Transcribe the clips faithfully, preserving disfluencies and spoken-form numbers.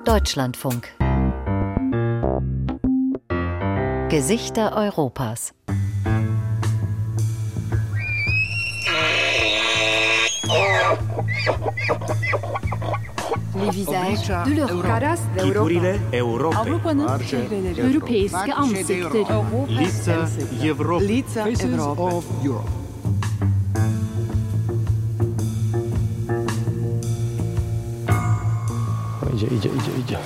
Deutschlandfunk. Gesichter Europas. Les visages de l'Europe. Chipurile Europei. Avrupa'nın Europeiske ansikter. Lica Европы. Lica Europe. Idzie, idzie, idzie, idzie.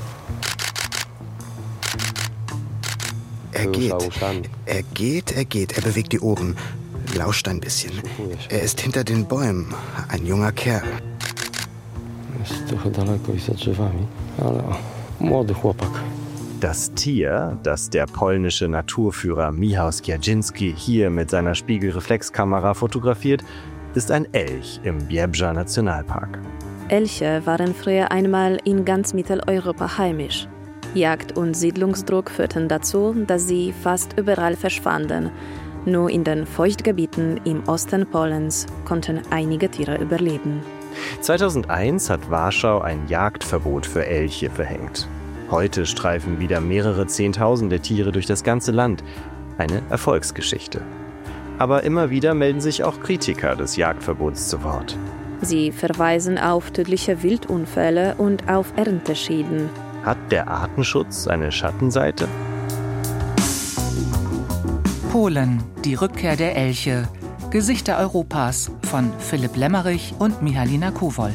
Er geht. Er geht, er geht. Er bewegt die Ohren. Lauscht ein bisschen. Er ist hinter den Bäumen. Ein junger Kerl. Jest trochę daleko i za drzewami, ale o, młody chłopak. Das Tier, das der polnische Naturführer Michał Skierczynski hier mit seiner Spiegelreflexkamera fotografiert, ist ein Elch im Biebrzza Nationalpark. Elche waren früher einmal in ganz Mitteleuropa heimisch. Jagd- und Siedlungsdruck führten dazu, dass sie fast überall verschwanden. Nur in den Feuchtgebieten im Osten Polens konnten einige Tiere überleben. zweitausendeins hat Warschau ein Jagdverbot für Elche verhängt. Heute streifen wieder mehrere Zehntausende Tiere durch das ganze Land. Eine Erfolgsgeschichte. Aber immer wieder melden sich auch Kritiker des Jagdverbots zu Wort. Sie verweisen auf tödliche Wildunfälle und auf Ernteschäden. Hat der Artenschutz eine Schattenseite? Polen, die Rückkehr der Elche. Gesichter Europas von Philipp Lemmerich und Michalina Kowol.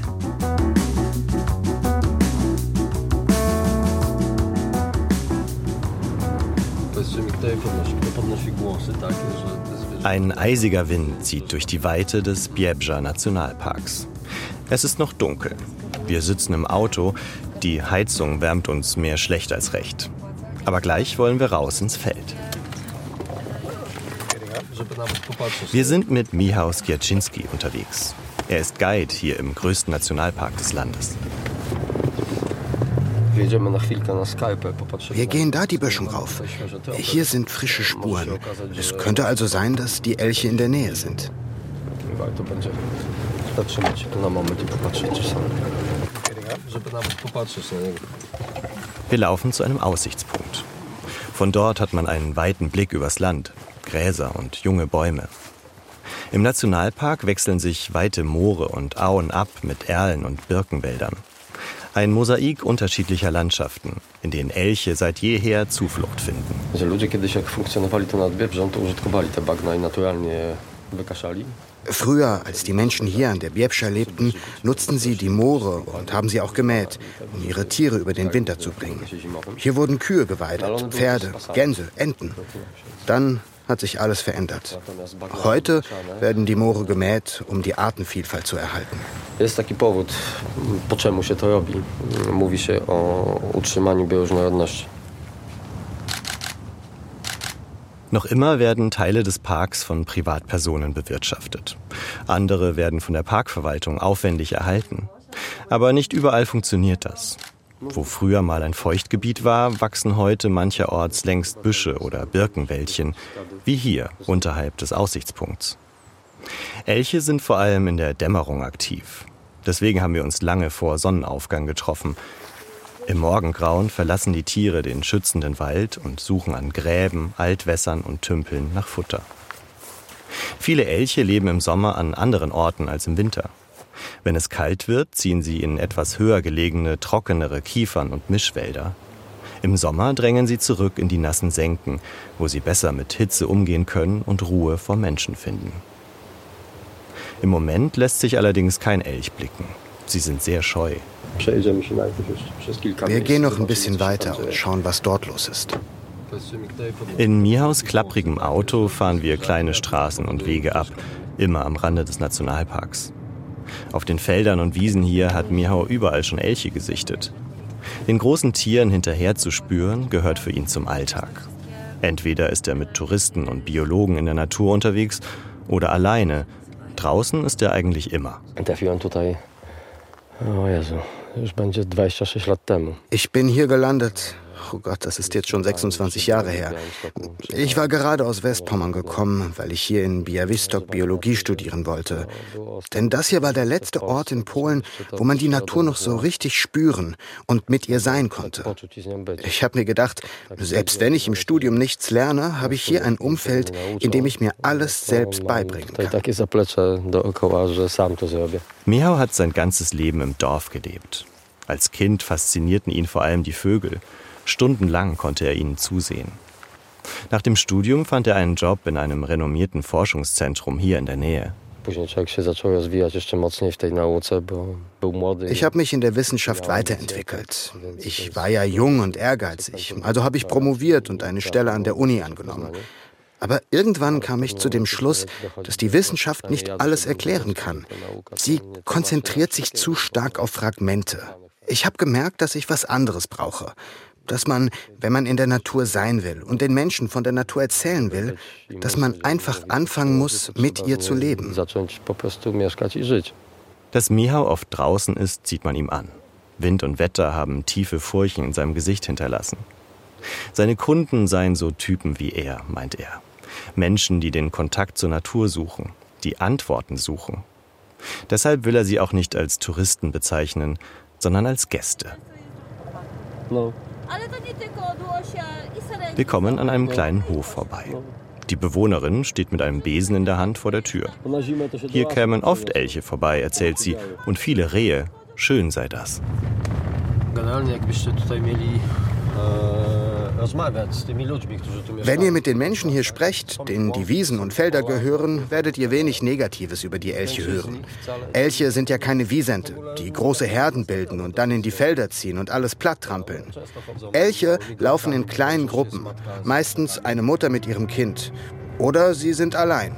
Ein eisiger Wind zieht durch die Weite des Biebrzza Nationalparks. Es ist noch dunkel. Wir sitzen im Auto. Die Heizung wärmt uns mehr schlecht als recht. Aber gleich wollen wir raus ins Feld. Wir sind mit Michał Skierczynski unterwegs. Er ist Guide hier im größten Nationalpark des Landes. Wir gehen da die Böschung rauf. Hier sind frische Spuren. Es könnte also sein, dass die Elche in der Nähe sind. Wir laufen zu einem Aussichtspunkt. Von dort hat man einen weiten Blick übers Land, Gräser und junge Bäume. Im Nationalpark wechseln sich weite Moore und Auen ab mit Erlen und Birkenwäldern. Ein Mosaik unterschiedlicher Landschaften, in denen Elche seit jeher Zuflucht finden. Früher, als die Menschen hier an der Biebrzza lebten, nutzten sie die Moore und haben sie auch gemäht, um ihre Tiere über den Winter zu bringen. Hier wurden Kühe geweidet, Pferde, Gänse, Enten. Dann hat sich alles verändert. Heute werden die Moore gemäht, um die Artenvielfalt zu erhalten. Jest taki powód, po czemu się to robi. Mówi się o utrzymaniu bioróżnorodności. Noch immer werden Teile des Parks von Privatpersonen bewirtschaftet. Andere werden von der Parkverwaltung aufwendig erhalten. Aber nicht überall funktioniert das. Wo früher mal ein Feuchtgebiet war, wachsen heute mancherorts längst Büsche oder Birkenwäldchen, wie hier unterhalb des Aussichtspunkts. Elche sind vor allem in der Dämmerung aktiv. Deswegen haben wir uns lange vor Sonnenaufgang getroffen. Im Morgengrauen verlassen die Tiere den schützenden Wald und suchen an Gräben, Altwässern und Tümpeln nach Futter. Viele Elche leben im Sommer an anderen Orten als im Winter. Wenn es kalt wird, ziehen sie in etwas höher gelegene, trockenere Kiefern und Mischwälder. Im Sommer drängen sie zurück in die nassen Senken, wo sie besser mit Hitze umgehen können und Ruhe vor Menschen finden. Im Moment lässt sich allerdings kein Elch blicken. Sie sind sehr scheu. Wir gehen noch ein bisschen weiter und schauen, was dort los ist. In Michałs klapprigem Auto fahren wir kleine Straßen und Wege ab, immer am Rande des Nationalparks. Auf den Feldern und Wiesen hier hat Michał überall schon Elche gesichtet. Den großen Tieren hinterher zu spüren, gehört für ihn zum Alltag. Entweder ist er mit Touristen und Biologen in der Natur unterwegs oder alleine. Draußen ist er eigentlich immer. O Jezu, już będzie dwadzieścia sześć lat temu. Ich bin hier gelandet Oh Gott, das ist jetzt schon sechsundzwanzig Jahre her. Ich war gerade aus Westpommern gekommen, weil ich hier in Białystok Biologie studieren wollte. Denn das hier war der letzte Ort in Polen, wo man die Natur noch so richtig spüren und mit ihr sein konnte. Ich habe mir gedacht, selbst wenn ich im Studium nichts lerne, habe ich hier ein Umfeld, in dem ich mir alles selbst beibringen kann. Michał hat sein ganzes Leben im Dorf gelebt. Als Kind faszinierten ihn vor allem die Vögel. Stundenlang konnte er ihnen zusehen. Nach dem Studium fand er einen Job in einem renommierten Forschungszentrum hier in der Nähe. Ich habe mich in der Wissenschaft weiterentwickelt. Ich war ja jung und ehrgeizig, also habe ich promoviert und eine Stelle an der Uni angenommen. Aber irgendwann kam ich zu dem Schluss, dass die Wissenschaft nicht alles erklären kann. Sie konzentriert sich zu stark auf Fragmente. Ich habe gemerkt, dass ich was anderes brauche. Dass man, wenn man in der Natur sein will und den Menschen von der Natur erzählen will, dass man einfach anfangen muss, mit ihr zu leben. Dass Michał oft draußen ist, sieht man ihm an. Wind und Wetter haben tiefe Furchen in seinem Gesicht hinterlassen. Seine Kunden seien so Typen wie er, meint er. Menschen, die den Kontakt zur Natur suchen, die Antworten suchen. Deshalb will er sie auch nicht als Touristen bezeichnen, sondern als Gäste. Wir kommen an einem kleinen Hof vorbei. Die Bewohnerin steht mit einem Besen in der Hand vor der Tür. Hier kämen oft Elche vorbei, erzählt sie, und viele Rehe. Schön sei das. Wenn ihr mit den Menschen hier sprecht, denen die Wiesen und Felder gehören, werdet ihr wenig Negatives über die Elche hören. Elche sind ja keine Wisente, die große Herden bilden und dann in die Felder ziehen und alles platt trampeln. Elche laufen in kleinen Gruppen, meistens eine Mutter mit ihrem Kind. Oder sie sind allein.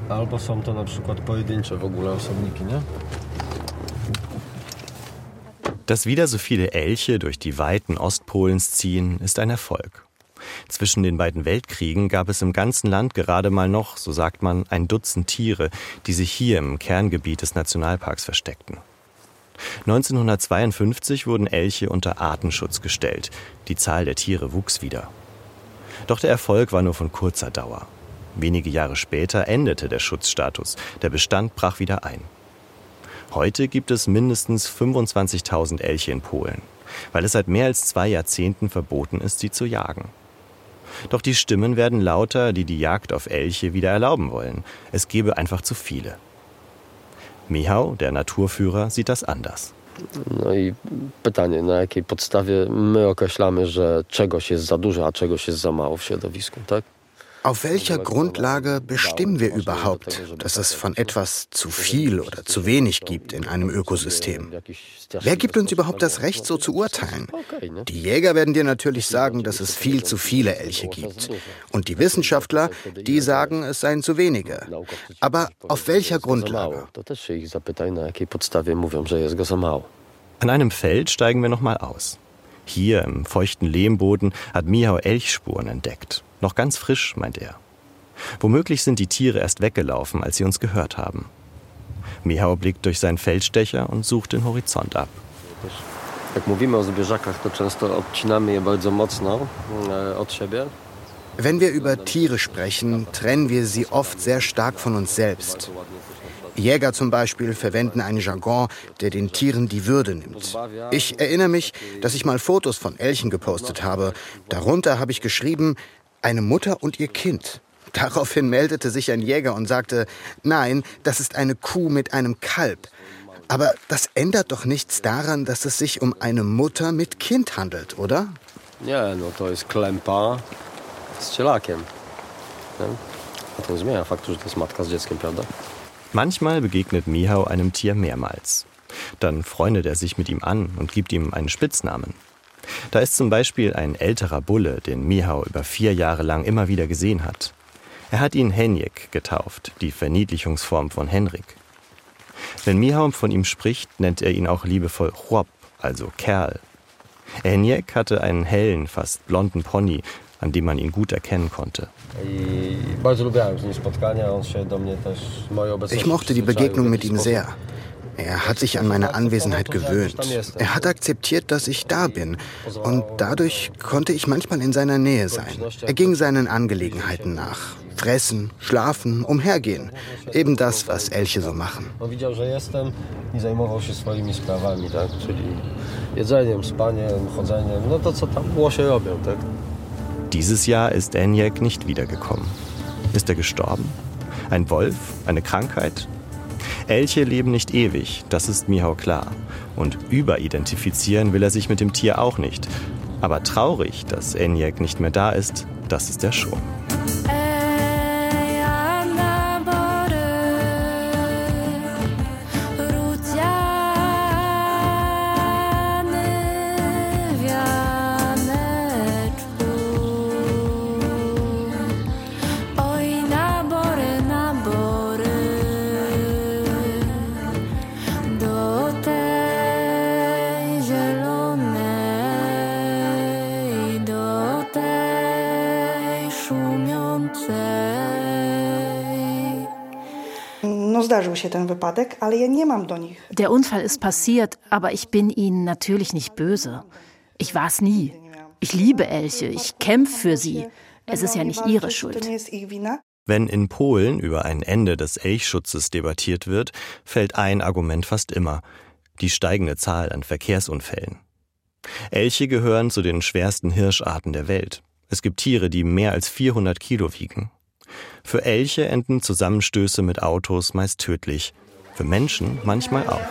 Dass wieder so viele Elche durch die Weiten Ostpolens ziehen, ist ein Erfolg. Zwischen den beiden Weltkriegen gab es im ganzen Land gerade mal noch, so sagt man, ein Dutzend Tiere, die sich hier im Kerngebiet des Nationalparks versteckten. neunzehnhundertzweiundfünfzig wurden Elche unter Artenschutz gestellt. Die Zahl der Tiere wuchs wieder. Doch der Erfolg war nur von kurzer Dauer. Wenige Jahre später endete der Schutzstatus. Der Bestand brach wieder ein. Heute gibt es mindestens fünfundzwanzigtausend Elche in Polen, weil es seit mehr als zwei Jahrzehnten verboten ist, sie zu jagen. Doch die Stimmen werden lauter, die die Jagd auf Elche wieder erlauben wollen. Es gäbe einfach zu viele. Michał, der Naturführer, sieht das anders. No i pytanie, na jakiej podstawie my określamy, że czegoś jest za dużo, a czegoś jest za mało w środowisku, tak? Auf welcher Grundlage bestimmen wir überhaupt, dass es von etwas zu viel oder zu wenig gibt in einem Ökosystem? Wer gibt uns überhaupt das Recht, so zu urteilen? Die Jäger werden dir natürlich sagen, dass es viel zu viele Elche gibt. Und die Wissenschaftler, die sagen, es seien zu wenige. Aber auf welcher Grundlage? An einem Feld steigen wir nochmal aus. Hier im feuchten Lehmboden hat Michał Elchspuren entdeckt. Noch ganz frisch, meint er. Womöglich sind die Tiere erst weggelaufen, als sie uns gehört haben. Michał blickt durch seinen Feldstecher und sucht den Horizont ab. Wenn wir über Tiere sprechen, trennen wir sie oft sehr stark von uns selbst. Jäger zum Beispiel verwenden einen Jargon, der den Tieren die Würde nimmt. Ich erinnere mich, dass ich mal Fotos von Elchen gepostet habe. Darunter habe ich geschrieben, eine Mutter und ihr Kind. Daraufhin meldete sich ein Jäger und sagte, nein, das ist eine Kuh mit einem Kalb. Aber das ändert doch nichts daran, dass es sich um eine Mutter mit Kind handelt, oder? Nie, no to jest klępa z cielakiem. A to zmienia faktu, że to jest matka z dzieckiem, prawda? Manchmal begegnet Michał einem Tier mehrmals. Dann freundet er sich mit ihm an und gibt ihm einen Spitznamen. Da ist zum Beispiel ein älterer Bulle, den Michał über vier Jahre lang immer wieder gesehen hat. Er hat ihn Henjek getauft, die Verniedlichungsform von Henrik. Wenn Michał von ihm spricht, nennt er ihn auch liebevoll Chłop, also Kerl. Henjek hatte einen hellen, fast blonden Pony, an dem man ihn gut erkennen konnte. Ich mochte die Begegnung mit ihm sehr. Er hat sich an meine Anwesenheit gewöhnt. Er hat akzeptiert, dass ich da bin. Und dadurch konnte ich manchmal in seiner Nähe sein. Er ging seinen Angelegenheiten nach. Fressen, schlafen, umhergehen. Eben das, was Elche so machen. Dieses Jahr ist Enyaq nicht wiedergekommen. Ist er gestorben? Ein Wolf? Eine Krankheit? Elche leben nicht ewig, das ist Michał klar. Und überidentifizieren will er sich mit dem Tier auch nicht. Aber traurig, dass Enyaq nicht mehr da ist, das ist er schon. Der Unfall ist passiert, aber ich bin ihnen natürlich nicht böse. Ich war es nie. Ich liebe Elche, ich kämpfe für sie. Es ist ja nicht ihre Schuld. Wenn in Polen über ein Ende des Elchschutzes debattiert wird, fällt ein Argument fast immer: die steigende Zahl an Verkehrsunfällen. Elche gehören zu den schwersten Hirscharten der Welt. Es gibt Tiere, die mehr als vierhundert Kilo wiegen. Für Elche enden Zusammenstöße mit Autos meist tödlich. Für Menschen manchmal auch.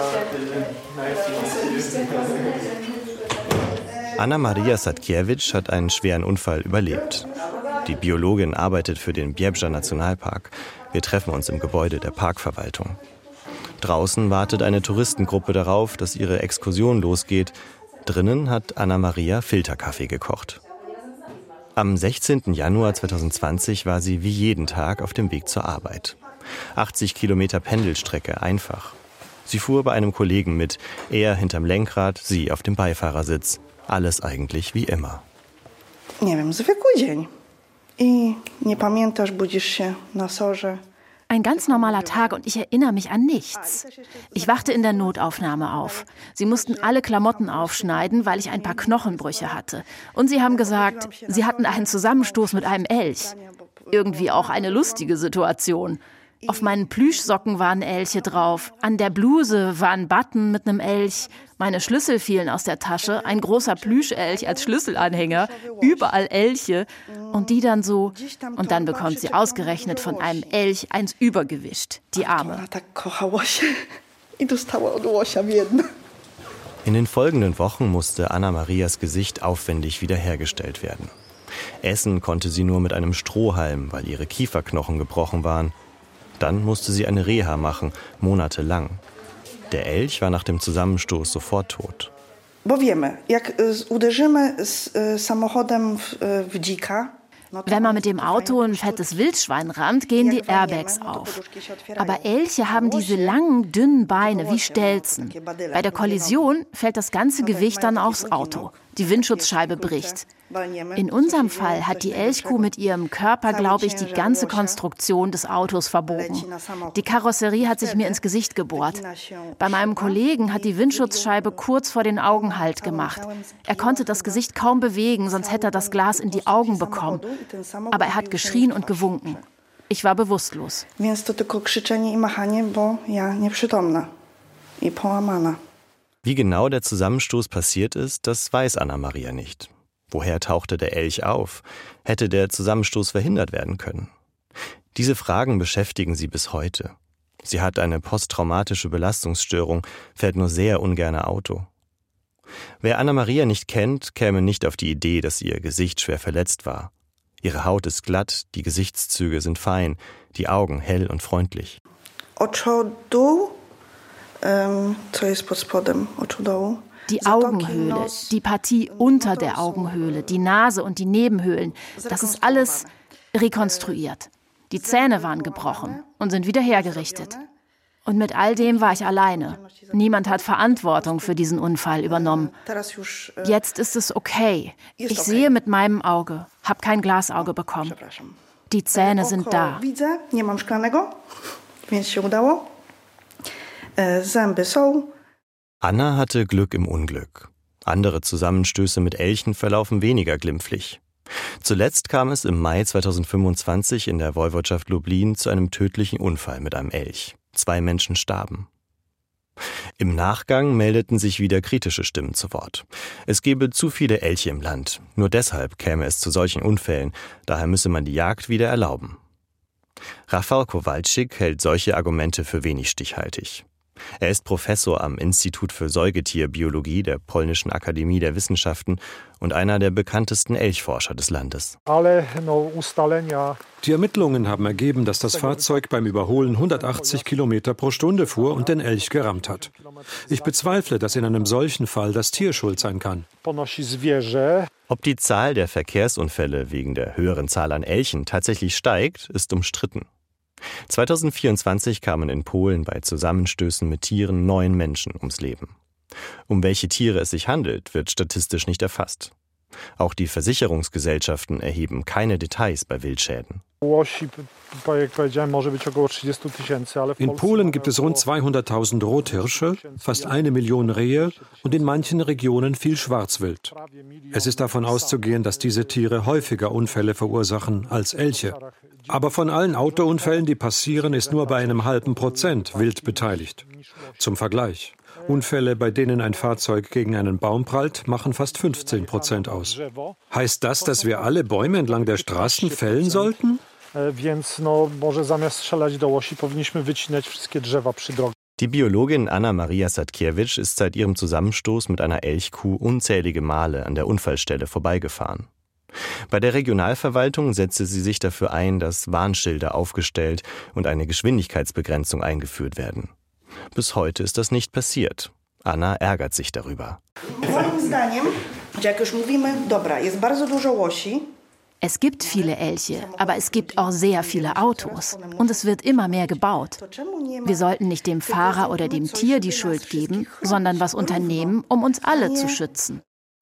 Anna Maria Sadkiewicz hat einen schweren Unfall überlebt. Die Biologin arbeitet für den Biebrzα Nationalpark. Wir treffen uns im Gebäude der Parkverwaltung. Draußen wartet eine Touristengruppe darauf, dass ihre Exkursion losgeht. Drinnen hat Anna Maria Filterkaffee gekocht. Am sechzehnten Januar zweitausendzwanzig war sie wie jeden Tag auf dem Weg zur Arbeit. achtzig Kilometer Pendelstrecke, einfach. Sie fuhr bei einem Kollegen mit, er hinterm Lenkrad, sie auf dem Beifahrersitz. Alles eigentlich wie immer. Nie wiem, zwykły dzień. I nie pamiętasz, budzisz się na sorze. Ein ganz normaler Tag und ich erinnere mich an nichts. Ich wachte in der Notaufnahme auf. Sie mussten alle Klamotten aufschneiden, weil ich ein paar Knochenbrüche hatte. Und sie haben gesagt, sie hatten einen Zusammenstoß mit einem Elch. Irgendwie auch eine lustige Situation. Auf meinen Plüschsocken waren Elche drauf. An der Bluse war ein Button mit einem Elch. Meine Schlüssel fielen aus der Tasche. Ein großer Plüschelch als Schlüsselanhänger. Überall Elche. Und die dann so. Und dann bekommt sie ausgerechnet von einem Elch eins übergewischt. Die Arme. In den folgenden Wochen musste Anna Marias Gesicht aufwendig wiederhergestellt werden. Essen konnte sie nur mit einem Strohhalm, weil ihre Kieferknochen gebrochen waren. Dann musste sie eine Reha machen, monatelang. Der Elch war nach dem Zusammenstoß sofort tot. Wenn man mit dem Auto ein fettes Wildschwein rammt, gehen die Airbags auf. Aber Elche haben diese langen, dünnen Beine wie Stelzen. Bei der Kollision fällt das ganze Gewicht dann aufs Auto. Die Windschutzscheibe bricht. In unserem Fall hat die Elchkuh mit ihrem Körper, glaube ich, die ganze Konstruktion des Autos verbogen. Die Karosserie hat sich mir ins Gesicht gebohrt. Bei meinem Kollegen hat die Windschutzscheibe kurz vor den Augen Halt gemacht. Er konnte das Gesicht kaum bewegen, sonst hätte er das Glas in die Augen bekommen. Aber er hat geschrien und gewunken. Ich war bewusstlos. Wie genau der Zusammenstoß passiert ist, das weiß Anna Maria nicht. Woher tauchte der Elch auf? Hätte der Zusammenstoß verhindert werden können? Diese Fragen beschäftigen sie bis heute. Sie hat eine posttraumatische Belastungsstörung, fährt nur sehr ungern Auto. Wer Anna Maria nicht kennt, käme nicht auf die Idee, dass ihr Gesicht schwer verletzt war. Ihre Haut ist glatt, die Gesichtszüge sind fein, die Augen hell und freundlich. Oczodoł, um, co jest pod spodem oczodołu? Die Augenhöhle, die Partie unter der Augenhöhle, die Nase und die Nebenhöhlen, das ist alles rekonstruiert. Die Zähne waren gebrochen und sind wieder hergerichtet. Und mit all dem war ich alleine. Niemand hat Verantwortung für diesen Unfall übernommen. Jetzt ist es okay. Ich sehe mit meinem Auge, habe kein Glasauge bekommen. Die Zähne sind da. Zęby są. Anna hatte Glück im Unglück. Andere Zusammenstöße mit Elchen verlaufen weniger glimpflich. Zuletzt kam es im Mai zweitausendfünfundzwanzig in der Woiwodschaft Lublin zu einem tödlichen Unfall mit einem Elch. Zwei Menschen starben. Im Nachgang meldeten sich wieder kritische Stimmen zu Wort. Es gebe zu viele Elche im Land. Nur deshalb käme es zu solchen Unfällen. Daher müsse man die Jagd wieder erlauben. Rafał Kowalczyk hält solche Argumente für wenig stichhaltig. Er ist Professor am Institut für Säugetierbiologie der Polnischen Akademie der Wissenschaften und einer der bekanntesten Elchforscher des Landes. Die Ermittlungen haben ergeben, dass das Fahrzeug beim Überholen hundertachtzig Kilometer pro Stunde fuhr und den Elch gerammt hat. Ich bezweifle, dass in einem solchen Fall das Tier schuld sein kann. Ob die Zahl der Verkehrsunfälle wegen der höheren Zahl an Elchen tatsächlich steigt, ist umstritten. zweitausendvierundzwanzig kamen in Polen bei Zusammenstößen mit Tieren neun Menschen ums Leben. Um welche Tiere es sich handelt, wird statistisch nicht erfasst. Auch die Versicherungsgesellschaften erheben keine Details bei Wildschäden. In Polen gibt es rund zweihunderttausend Rothirsche, fast eine Million Rehe und in manchen Regionen viel Schwarzwild. Es ist davon auszugehen, dass diese Tiere häufiger Unfälle verursachen als Elche. Aber von allen Autounfällen, die passieren, ist nur bei einem halben Prozent Wild beteiligt. Zum Vergleich: Unfälle, bei denen ein Fahrzeug gegen einen Baum prallt, machen fast fünfzehn Prozent aus. Heißt das, dass wir alle Bäume entlang der Straßen fällen sollten? Die Biologin Anna Maria Sadkiewicz ist seit ihrem Zusammenstoß mit einer Elchkuh unzählige Male an der Unfallstelle vorbeigefahren. Bei der Regionalverwaltung setzte sie sich dafür ein, dass Warnschilder aufgestellt und eine Geschwindigkeitsbegrenzung eingeführt werden. Bis heute ist das nicht passiert. Anna ärgert sich darüber. Es gibt viele Elche, aber es gibt auch sehr viele Autos. Und es wird immer mehr gebaut. Wir sollten nicht dem Fahrer oder dem Tier die Schuld geben, sondern was unternehmen, um uns alle zu schützen.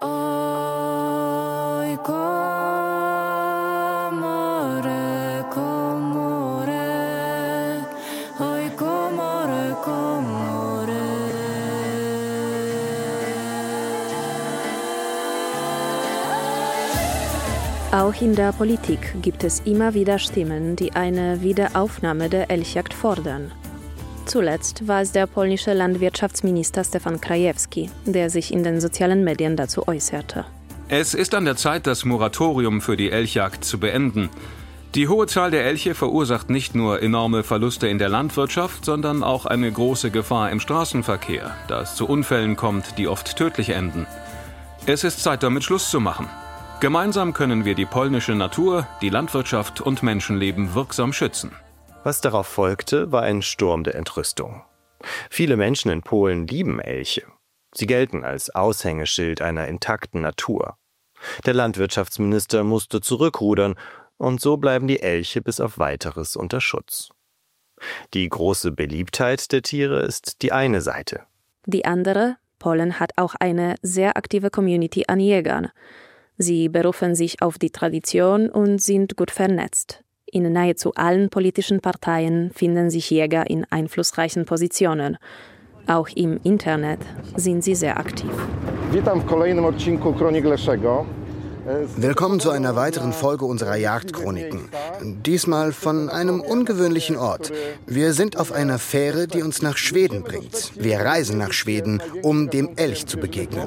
Auch in der Politik gibt es immer wieder Stimmen, die eine Wiederaufnahme der Elchjagd fordern. Zuletzt war es der polnische Landwirtschaftsminister Stefan Krajewski, der sich in den sozialen Medien dazu äußerte. Es ist an der Zeit, das Moratorium für die Elchjagd zu beenden. Die hohe Zahl der Elche verursacht nicht nur enorme Verluste in der Landwirtschaft, sondern auch eine große Gefahr im Straßenverkehr, da es zu Unfällen kommt, die oft tödlich enden. Es ist Zeit, damit Schluss zu machen. Gemeinsam können wir die polnische Natur, die Landwirtschaft und Menschenleben wirksam schützen. Was darauf folgte, war ein Sturm der Entrüstung. Viele Menschen in Polen lieben Elche. Sie gelten als Aushängeschild einer intakten Natur. Der Landwirtschaftsminister musste zurückrudern und so bleiben die Elche bis auf Weiteres unter Schutz. Die große Beliebtheit der Tiere ist die eine Seite. Die andere, Polen hat auch eine sehr aktive Community an Jägern. Sie berufen sich auf die Tradition und sind gut vernetzt. In nahezu allen politischen Parteien finden sich Jäger in einflussreichen Positionen. Auch im Internet sind sie sehr aktiv. Witam w kolejnym odcinku Kronik Leszego. Willkommen zu einer weiteren Folge unserer Jagdchroniken. Diesmal von einem ungewöhnlichen Ort. Wir sind auf einer Fähre, die uns nach Schweden bringt. Wir reisen nach Schweden, um dem Elch zu begegnen.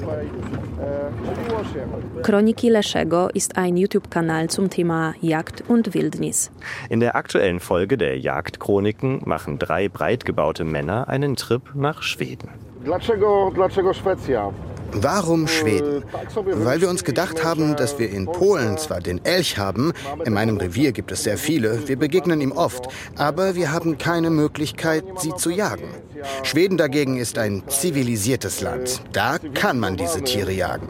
Kroniki Leszego ist ein YouTube-Kanal zum Thema Jagd und Wildnis. In der aktuellen Folge der Jagdchroniken machen drei breit gebaute Männer einen Trip nach Schweden. Dlaczego, dlaczego Szwecja? Warum Schweden? Weil wir uns gedacht haben, dass wir in Polen zwar den Elch haben, in meinem Revier gibt es sehr viele, wir begegnen ihm oft, aber wir haben keine Möglichkeit, sie zu jagen. Schweden dagegen ist ein zivilisiertes Land. Da kann man diese Tiere jagen.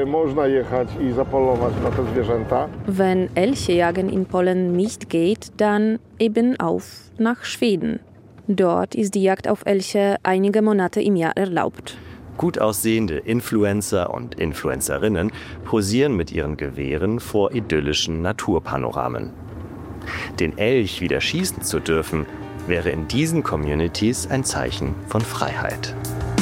Wenn Elchejagen in Polen nicht geht, dann eben auf nach Schweden. Dort ist die Jagd auf Elche einige Monate im Jahr erlaubt. Gut aussehende Influencer und Influencerinnen posieren mit ihren Gewehren vor idyllischen Naturpanoramen. Den Elch wieder schießen zu dürfen, wäre in diesen Communities ein Zeichen von Freiheit.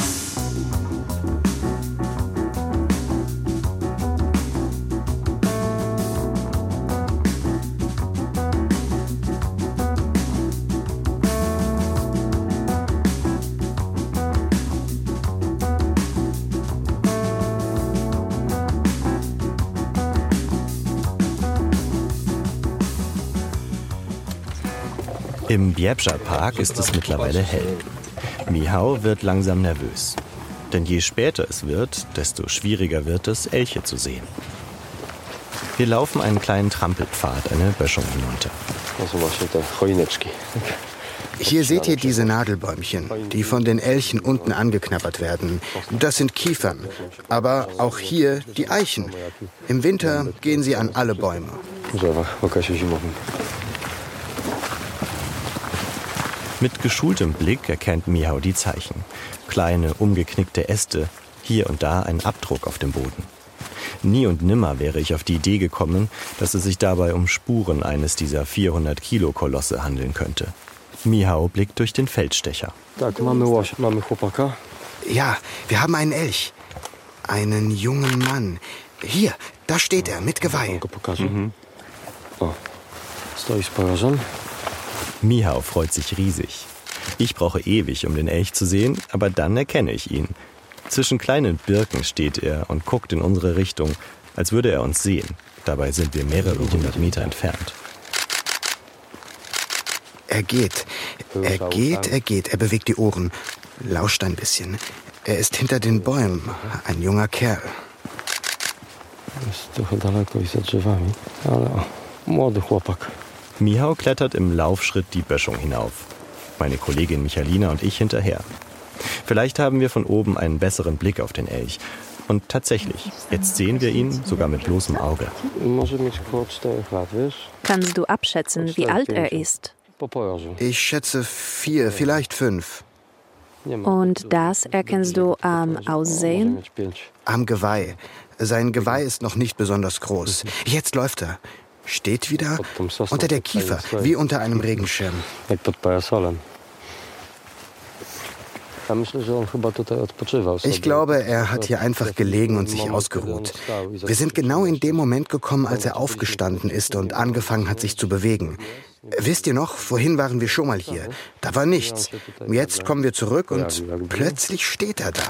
Im Biebsza Park ist es mittlerweile hell. Michał wird langsam nervös. Denn je später es wird, desto schwieriger wird es, Elche zu sehen. Wir laufen einen kleinen Trampelpfad, eine Böschung hinunter. Hier seht ihr diese Nadelbäumchen, die von den Elchen unten angeknabbert werden. Das sind Kiefern, aber auch hier die Eichen. Im Winter gehen sie an alle Bäume. Mit geschultem Blick erkennt Michał die Zeichen. Kleine, umgeknickte Äste, hier und da ein Abdruck auf dem Boden. Nie und nimmer wäre ich auf die Idee gekommen, dass es sich dabei um Spuren eines dieser vierhundert Kilo Kolosse handeln könnte. Michał blickt durch den Feldstecher. Ja, wir haben einen Elch. Einen jungen Mann. Hier, da steht er, mit Geweih. Mhm. Michał freut sich riesig. Ich brauche ewig, um den Elch zu sehen, aber dann erkenne ich ihn. Zwischen kleinen Birken steht er und guckt in unsere Richtung, als würde er uns sehen. Dabei sind wir mehrere hundert Meter entfernt. Er geht, er geht, er geht, er bewegt die Ohren, lauscht ein bisschen. Er ist hinter den Bäumen, ein junger Kerl. Michał klettert im Laufschritt die Böschung hinauf. Meine Kollegin Michalina und ich hinterher. Vielleicht haben wir von oben einen besseren Blick auf den Elch. Und tatsächlich, jetzt sehen wir ihn sogar mit bloßem Auge. Kannst du abschätzen, wie alt er ist? Ich schätze vier, vielleicht fünf. Und das erkennst du am Aussehen? Am Geweih. Sein Geweih ist noch nicht besonders groß. Jetzt läuft er. Steht wieder unter der Kiefer, wie unter einem Regenschirm. Ich glaube, er hat hier einfach gelegen und sich ausgeruht. Wir sind genau in dem Moment gekommen, als er aufgestanden ist und angefangen hat, sich zu bewegen. Wisst ihr noch, vorhin waren wir schon mal hier. Da war nichts. Jetzt kommen wir zurück und plötzlich steht er da.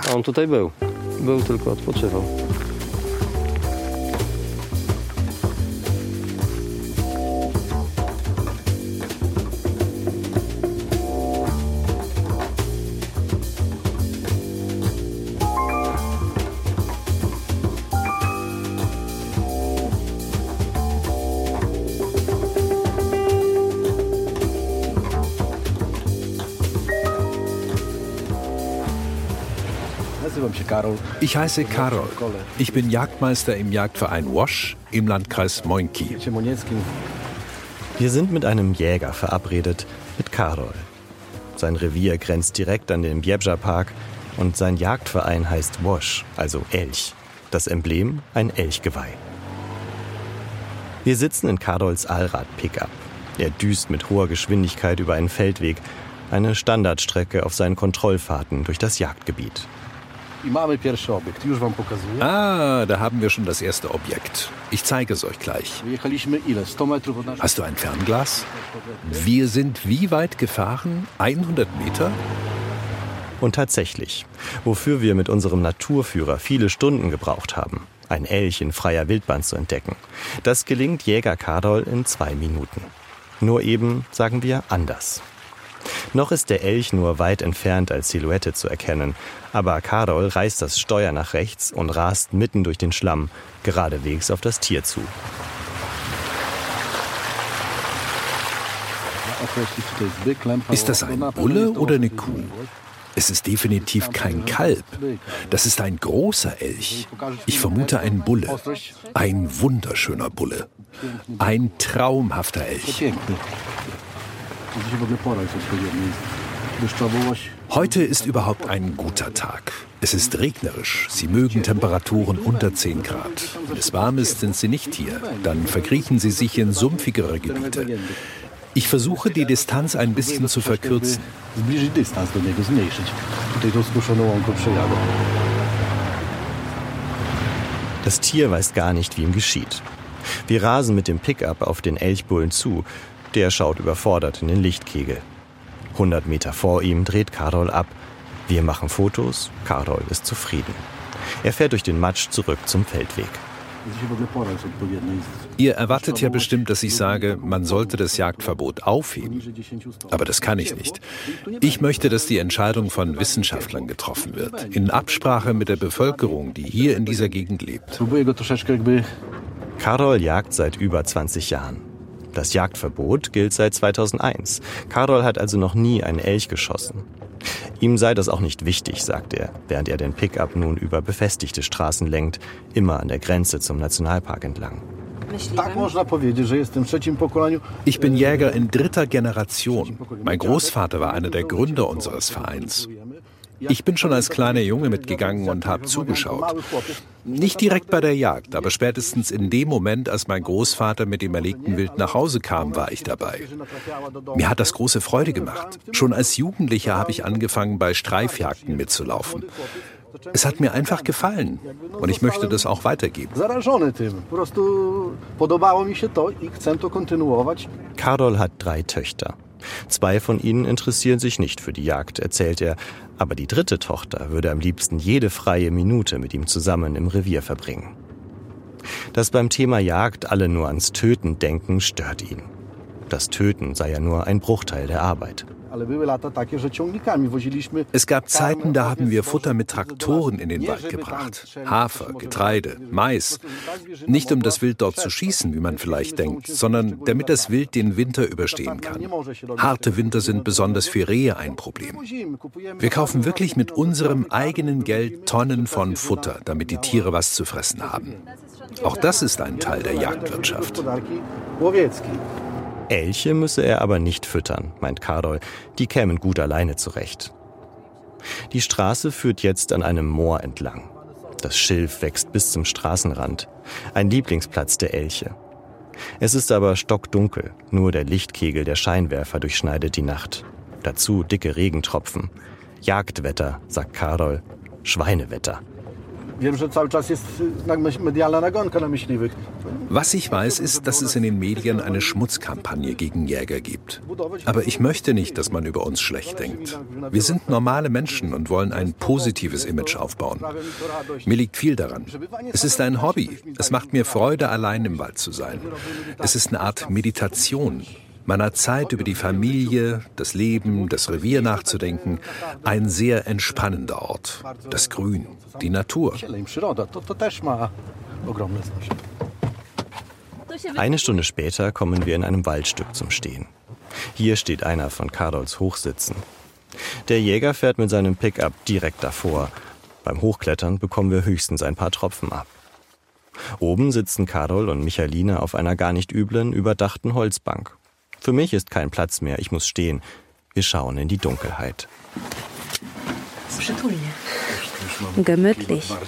Ich heiße Karol. Ich bin Jagdmeister im Jagdverein Łoś im Landkreis Mońki. Wir sind mit einem Jäger verabredet, mit Karol. Sein Revier grenzt direkt an den Biebsza Park und sein Jagdverein heißt Łoś, also Elch. Das Emblem ein Elchgeweih. Wir sitzen in Karols Allrad-Pickup. Er düst mit hoher Geschwindigkeit über einen Feldweg, eine Standardstrecke auf seinen Kontrollfahrten durch das Jagdgebiet. Ah, da haben wir schon das erste Objekt. Ich zeige es euch gleich. Hast du ein Fernglas? Wir sind wie weit gefahren? hundert Meter? Und tatsächlich, wofür wir mit unserem Naturführer viele Stunden gebraucht haben, ein Elch in freier Wildbahn zu entdecken, das gelingt Jäger Karol in zwei Minuten. Nur eben, sagen wir, anders. Noch ist der Elch nur weit entfernt als Silhouette zu erkennen, aber Karol reißt das Steuer nach rechts und rast mitten durch den Schlamm, geradewegs auf das Tier zu. Ist das ein Bulle oder eine Kuh? Es ist definitiv kein Kalb. Das ist ein großer Elch. Ich vermute einen Bulle. Ein wunderschöner Bulle. Ein traumhafter Elch. Heute ist überhaupt ein guter Tag. Es ist regnerisch. Sie mögen Temperaturen unter zehn Grad. Wenn es warm ist, sind Sie nicht hier. Dann verkriechen Sie sich in sumpfigere Gebiete. Ich versuche, die Distanz ein bisschen zu verkürzen. Das Tier weiß gar nicht, wie ihm geschieht. Wir rasen mit dem Pickup auf den Elchbullen zu. Der schaut überfordert in den Lichtkegel. hundert Meter vor ihm dreht Karol ab. Wir machen Fotos, Karol ist zufrieden. Er fährt durch den Matsch zurück zum Feldweg. Ihr erwartet ja bestimmt, dass ich sage, man sollte das Jagdverbot aufheben. Aber das kann ich nicht. Ich möchte, dass die Entscheidung von Wissenschaftlern getroffen wird, in Absprache mit der Bevölkerung, die hier in dieser Gegend lebt. Karol jagt seit über zwanzig Jahren. Das Jagdverbot gilt seit zweitausendeins. Karol hat also noch nie einen Elch geschossen. Ihm sei das auch nicht wichtig, sagt er, während er den Pickup nun über befestigte Straßen lenkt, immer an der Grenze zum Nationalpark entlang. Ich bin Jäger in dritter Generation. Mein Großvater war einer der Gründer unseres Vereins. Ich bin schon als kleiner Junge mitgegangen und habe zugeschaut. Nicht direkt bei der Jagd, aber spätestens in dem Moment, als mein Großvater mit dem erlegten Wild nach Hause kam, war ich dabei. Mir hat das große Freude gemacht. Schon als Jugendlicher habe ich angefangen, bei Streifjagden mitzulaufen. Es hat mir einfach gefallen und ich möchte das auch weitergeben. Karol hat drei Töchter. Zwei von ihnen interessieren sich nicht für die Jagd, erzählt er. Aber die dritte Tochter würde am liebsten jede freie Minute mit ihm zusammen im Revier verbringen. Dass beim Thema Jagd alle nur ans Töten denken, stört ihn. Das Töten sei ja nur ein Bruchteil der Arbeit. Es gab Zeiten, da haben wir Futter mit Traktoren in den Wald gebracht. Hafer, Getreide, Mais. Nicht um das Wild dort zu schießen, wie man vielleicht denkt, sondern damit das Wild den Winter überstehen kann. Harte Winter sind besonders für Rehe ein Problem. Wir kaufen wirklich mit unserem eigenen Geld Tonnen von Futter, damit die Tiere was zu fressen haben. Auch das ist ein Teil der Jagdwirtschaft. Elche müsse er aber nicht füttern, meint Karol. Die kämen gut alleine zurecht. Die Straße führt jetzt an einem Moor entlang. Das Schilf wächst bis zum Straßenrand. Ein Lieblingsplatz der Elche. Es ist aber stockdunkel. Nur der Lichtkegel der Scheinwerfer durchschneidet die Nacht. Dazu dicke Regentropfen. Jagdwetter, sagt Karol. Schweinewetter. Was ich weiß, ist, dass es in den Medien eine Schmutzkampagne gegen Jäger gibt. Aber ich möchte nicht, dass man über uns schlecht denkt. Wir sind normale Menschen und wollen ein positives Image aufbauen. Mir liegt viel daran. Es ist ein Hobby. Es macht mir Freude, allein im Wald zu sein. Es ist eine Art Meditation. Man hat Zeit, über die Familie, das Leben, das Revier nachzudenken. Ein sehr entspannender Ort. Das Grün, die Natur. Eine Stunde später kommen wir in einem Waldstück zum Stehen. Hier steht einer von Karols Hochsitzen. Der Jäger fährt mit seinem Pickup direkt davor. Beim Hochklettern bekommen wir höchstens ein paar Tropfen ab. Oben sitzen Karol und Michalina auf einer gar nicht üblen, überdachten Holzbank. Für mich ist kein Platz mehr, ich muss stehen. Wir schauen in die Dunkelheit. Gemütlich.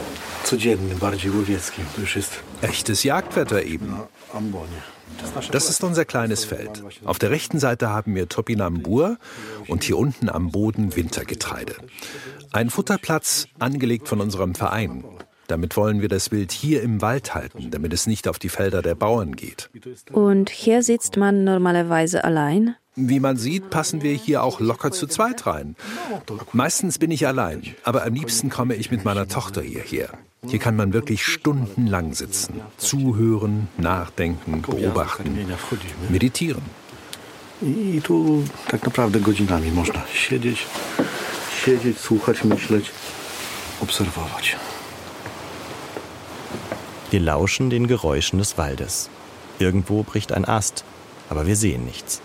Echtes Jagdwetter eben. Das ist unser kleines Feld. Auf der rechten Seite haben wir Topinambur und hier unten am Boden Wintergetreide. Ein Futterplatz, angelegt von unserem Verein. Damit wollen wir das Wild hier im Wald halten, damit es nicht auf die Felder der Bauern geht. Und hier sitzt man normalerweise allein? Wie man sieht, passen wir hier auch locker zu zweit rein. Meistens bin ich allein, aber am liebsten komme ich mit meiner Tochter hierher. Hier kann man wirklich stundenlang sitzen, zuhören, nachdenken, beobachten, meditieren. I tu tak naprawdę godzinami można siedzieć, siedzieć, słuchać, myśleć, obserwować. Wir lauschen den Geräuschen des Waldes. Irgendwo bricht ein Ast, aber wir sehen nichts.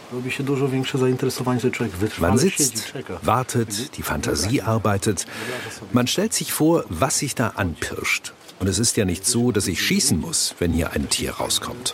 Man sitzt, wartet, die Fantasie arbeitet. Man stellt sich vor, was sich da anpirscht. Und es ist ja nicht so, dass ich schießen muss, wenn hier ein Tier rauskommt.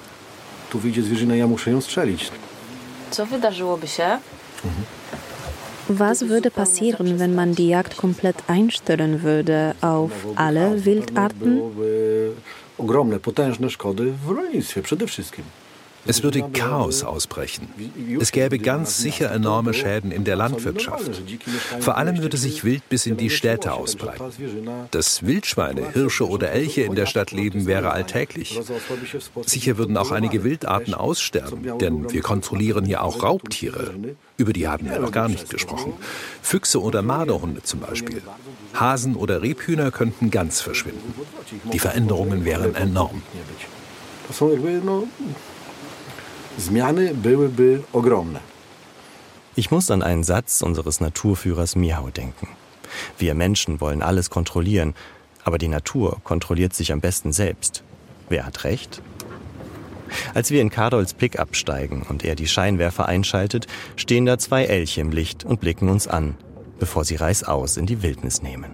Was würde passieren, wenn man die Jagd komplett einstellen würde auf alle Wildarten? Es würde Chaos ausbrechen. Es gäbe ganz sicher enorme Schäden in der Landwirtschaft. Vor allem würde sich Wild bis in die Städte ausbreiten. Dass Wildschweine, Hirsche oder Elche in der Stadt leben, wäre alltäglich. Sicher würden auch einige Wildarten aussterben, denn wir kontrollieren ja auch Raubtiere. Über die haben wir noch gar nicht gesprochen. Füchse oder Marderhunde zum Beispiel. Hasen oder Rebhühner könnten ganz verschwinden. Die Veränderungen wären enorm. Ich muss an einen Satz unseres Naturführers Michał denken. Wir Menschen wollen alles kontrollieren, aber die Natur kontrolliert sich am besten selbst. Wer hat recht? Als wir in Kardols Pickup steigen und er die Scheinwerfer einschaltet, stehen da zwei Elche im Licht und blicken uns an, bevor sie reißaus in die Wildnis nehmen.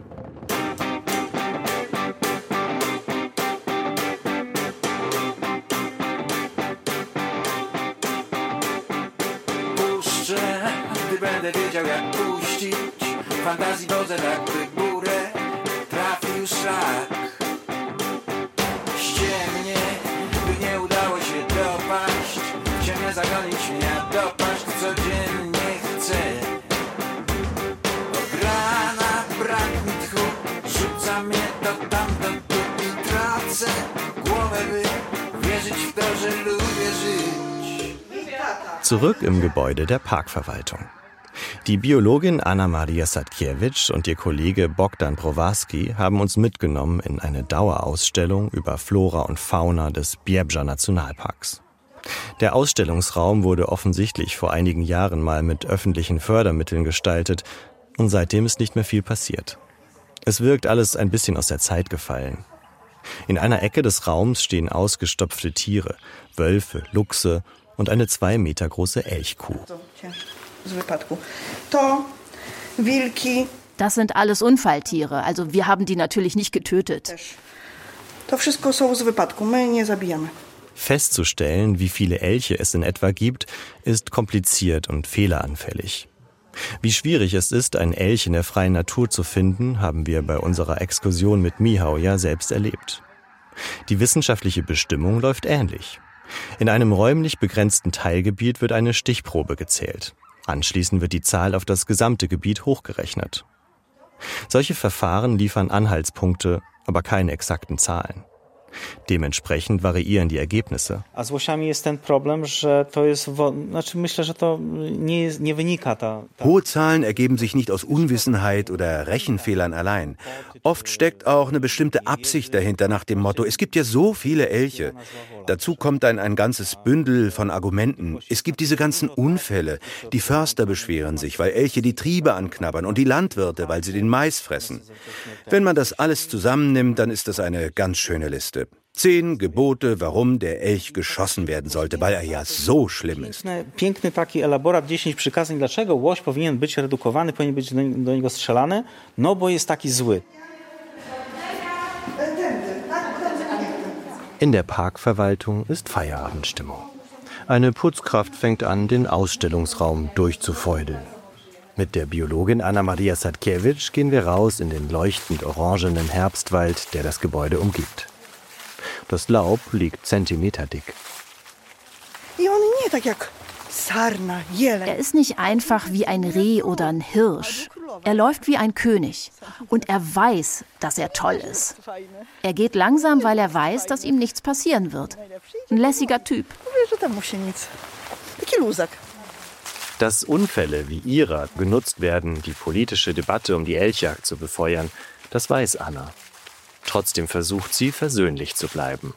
Fantazji wodzę jakby górę trafił szlak. Ściemnie, by nie udało się dopaść, ciemne zagonić mnie, dopaść codziennie chcę. Od rana brak mi tchu, rzuca mnie to tamto tu i tracę głowę, by wierzyć w to, że lubię żyć. Zurück im Gebäude der Parkverwaltung. Die Biologin Anna-Maria Sadkiewicz und ihr Kollege Bogdan Prowarski haben uns mitgenommen in eine Dauerausstellung über Flora und Fauna des Biebrzza Nationalparks. Der Ausstellungsraum wurde offensichtlich vor einigen Jahren mal mit öffentlichen Fördermitteln gestaltet und seitdem ist nicht mehr viel passiert. Es wirkt alles ein bisschen aus der Zeit gefallen. In einer Ecke des Raums stehen ausgestopfte Tiere, Wölfe, Luchse und eine zwei Meter große Elchkuh. Das sind alles Unfalltiere, also wir haben die natürlich nicht getötet. Festzustellen, wie viele Elche es in etwa gibt, ist kompliziert und fehleranfällig. Wie schwierig es ist, einen Elch in der freien Natur zu finden, haben wir bei unserer Exkursion mit Michał ja selbst erlebt. Die wissenschaftliche Bestimmung läuft ähnlich. In einem räumlich begrenzten Teilgebiet wird eine Stichprobe gezählt. Anschließend wird die Zahl auf das gesamte Gebiet hochgerechnet. Solche Verfahren liefern Anhaltspunkte, aber keine exakten Zahlen. Dementsprechend variieren die Ergebnisse. A z łosiami jest ten problem, że to jest, znaczy myślę, że to nie, nie wynika ta, ta Hohe Zahlen ergeben sich nicht aus Unwissenheit oder Rechenfehlern allein. Oft steckt auch eine bestimmte Absicht dahinter nach dem Motto, es gibt ja so viele Elche. Dazu kommt dann ein ganzes Bündel von Argumenten. Es gibt diese ganzen Unfälle. Die Förster beschweren sich, weil Elche die Triebe anknabbern und die Landwirte, weil sie den Mais fressen. Wenn man das alles zusammennimmt, dann ist das eine ganz schöne Liste. Zehn Gebote, warum der Elch geschossen werden sollte, weil er ja so schlimm ist. Piękny taki elaborat, dziesięć przykazań, dlaczego łoś powinien być redukowany, powinien być do niego strzelany, no bo jest taki zły. In der Parkverwaltung ist Feierabendstimmung. Eine Putzkraft fängt an, den Ausstellungsraum durchzufeudeln. Mit der Biologin Anna-Maria Sadkiewicz gehen wir raus in den leuchtend orangenen Herbstwald, der das Gebäude umgibt. Das Laub liegt zentimeterdick. Er ist nicht einfach wie ein Reh oder ein Hirsch. Er läuft wie ein König. Und er weiß, dass er toll ist. Er geht langsam, weil er weiß, dass ihm nichts passieren wird. Ein lässiger Typ. Dass Unfälle wie ihrer genutzt werden, die politische Debatte um die Elchjagd zu befeuern, das weiß Anna. Trotzdem versucht sie, versöhnlich zu bleiben.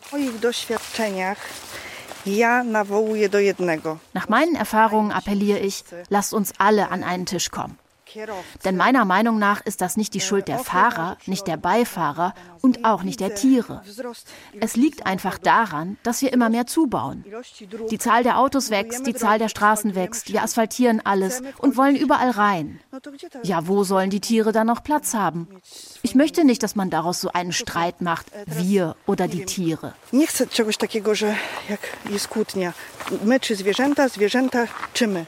Nach meinen Erfahrungen appelliere ich, lasst uns alle an einen Tisch kommen. Denn meiner Meinung nach ist das nicht die Schuld der Fahrer, nicht der Beifahrer und auch nicht der Tiere. Es liegt einfach daran, dass wir immer mehr zubauen. Die Zahl der Autos wächst, die Zahl der Straßen wächst, wir asphaltieren alles und wollen überall rein. Ja, wo sollen die Tiere dann noch Platz haben? Ich möchte nicht, dass man daraus so einen Streit macht, wir oder die Tiere. Nie chcę czegoś takiego, że jak jest kłótnia, my czy zwierzęta, zwierzęta czy my.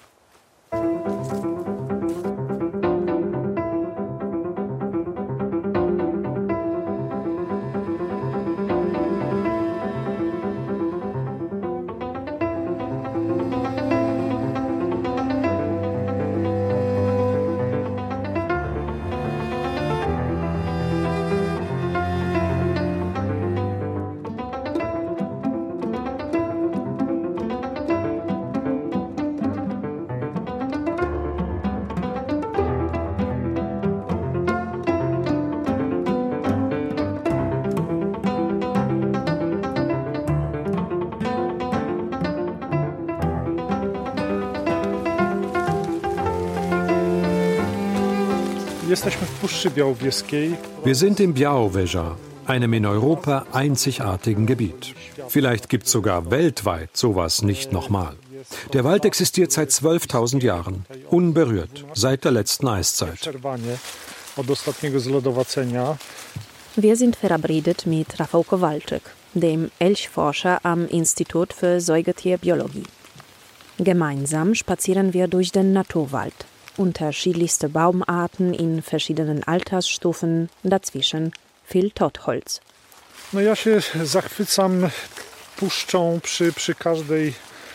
Wir sind im Białowieża, einem in Europa einzigartigen Gebiet. Vielleicht gibt es sogar weltweit sowas nicht nochmal. Der Wald existiert seit zwölftausend Jahren, unberührt, seit der letzten Eiszeit. Wir sind verabredet mit Rafał Kowalczyk, dem Elchforscher am Institut für Säugetierbiologie. Gemeinsam spazieren wir durch den Naturwald. Unterschiedlichste Baumarten in verschiedenen Altersstufen, dazwischen viel Totholz. No ja się zachwycam puszczą przy, przy każdej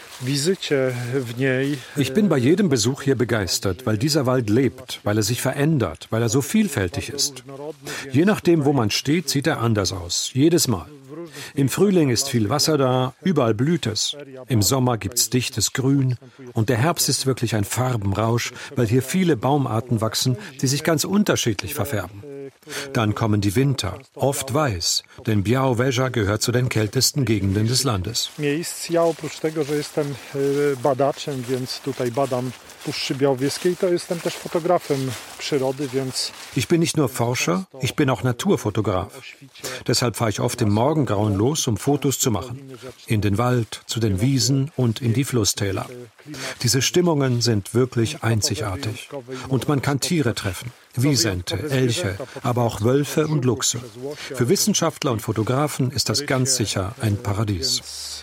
wizycie w niej. Ich bin bei jedem Besuch hier begeistert, weil dieser Wald lebt, weil er sich verändert, weil er so vielfältig ist. Je nachdem, wo man steht, sieht er anders aus, jedes Mal. Im Frühling ist viel Wasser da, überall blüht es. Im Sommer gibt's dichtes Grün und der Herbst ist wirklich ein Farbenrausch, weil hier viele Baumarten wachsen, die sich ganz unterschiedlich verfärben. Dann kommen die Winter, oft weiß, denn Białowieża gehört zu den kältesten Gegenden des Landes. Ja oprócz tego, że jestem badaczem, więc tutaj badam Puszczy Białowieskiej, to jestem też fotografem przyrody, więc... Ich bin nicht nur Forscher, ich bin auch Naturfotograf. Deshalb fahre ich oft im Morgengrauen los, um Fotos zu machen. In den Wald, zu den Wiesen und in die Flusstäler. Diese Stimmungen sind wirklich einzigartig. Und man kann Tiere treffen. Wiesente, Elche, aber auch Wölfe und Luchse. Für Wissenschaftler und Fotografen ist das ganz sicher ein Paradies.